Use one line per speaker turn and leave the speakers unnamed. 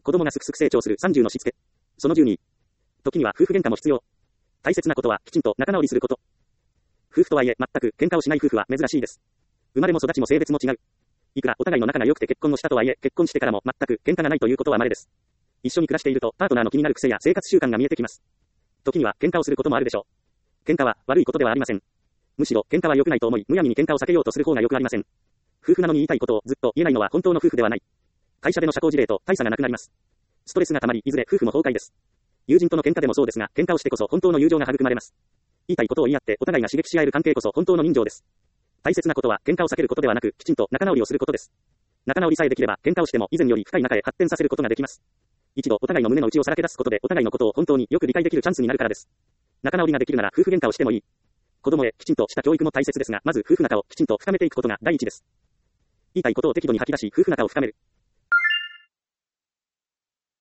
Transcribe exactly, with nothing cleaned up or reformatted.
子供がすくすく成長するさんじゅうのしつけ。そのじゅうに。時には夫婦喧嘩も必要。大切なことはきちんと仲直りすること。夫婦とはいえ全く喧嘩をしない夫婦は珍しいです。生まれも育ちも性別も違う。いくらお互いの仲が良くて結婚をしたとはいえ、結婚してからも全く喧嘩がないということは稀です。一緒に暮らしているとパートナーの気になる癖や生活習慣が見えてきます。時には喧嘩をすることもあるでしょう。喧嘩は悪いことではありません。むしろ喧嘩は良くないと思い、むやみに喧嘩を避けようとする方が良くありません。夫婦なのに言いたいことをずっと言えないのは本当の夫婦ではない。会社での社交辞令と大差がなくなります。ストレスが溜まり、いずれ夫婦も崩壊です。友人との喧嘩でもそうですが、喧嘩をしてこそ本当の友情が育まれます。言いたいことを言い合ってお互いが刺激し合える関係こそ本当の人情です。大切なことは喧嘩を避けることではなく、きちんと仲直りをすることです。仲直りさえできれば、喧嘩をしても以前より深い仲へ発展させることができます。一度お互いの胸の内をさらけ出すことでお互いのことを本当によく理解できるチャンスになるからです。仲直りができるなら夫婦喧嘩をしてもいい。子供へきちんとした教育も大切ですが、まず夫婦仲をきちんと深めていくことが第一です。言いたいことを適度に吐き出し、夫婦仲を深める。